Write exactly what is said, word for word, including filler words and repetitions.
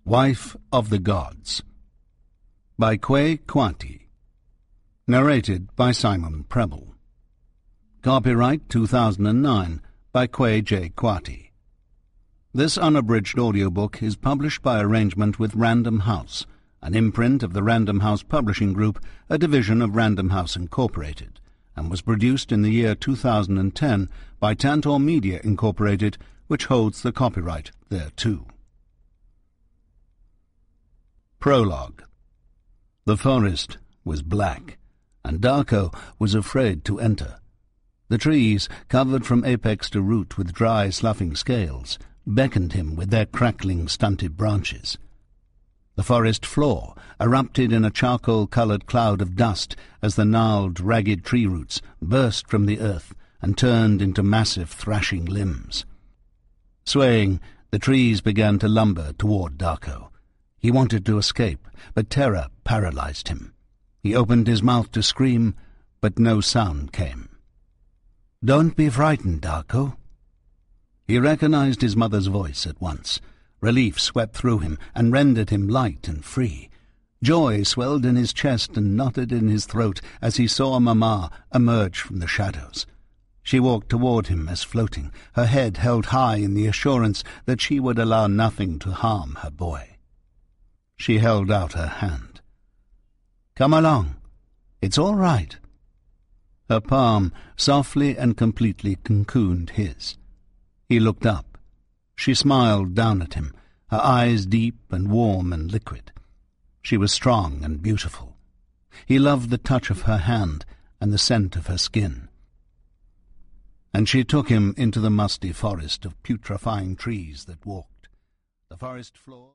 Wife of the Gods, by Quay Quati. Narrated by Simon Preble. Copyright two thousand nine by Quay J. Quati. This unabridged audiobook is published by arrangement with Random House, an imprint of the Random House Publishing Group, a division of Random House Incorporated, and was produced in the year two thousand ten by Tantor Media Incorporated, which holds the copyright thereto. Prologue. The forest was black, and Darko was afraid to enter. The trees, covered from apex to root with dry, sloughing scales, beckoned him with their crackling, stunted branches. The forest floor erupted in a charcoal-coloured cloud of dust as the gnarled, ragged tree roots burst from the earth and turned into massive, thrashing limbs. Swaying, the trees began to lumber toward Darko. He wanted to escape, but terror paralyzed him. He opened his mouth to scream, but no sound came. "Don't be frightened, Darko." He recognized his mother's voice at once. Relief swept through him and rendered him light and free. Joy swelled in his chest and knotted in his throat as he saw Mama emerge from the shadows. She walked toward him as floating, her head held high in the assurance that she would allow nothing to harm her boy. She held out her hand. "Come along. It's all right." Her palm softly and completely cocooned his. He looked up. She smiled down at him, her eyes deep and warm and liquid. She was strong and beautiful. He loved the touch of her hand and the scent of her skin. And she took him into the musty forest of putrefying trees that walked. The forest floor...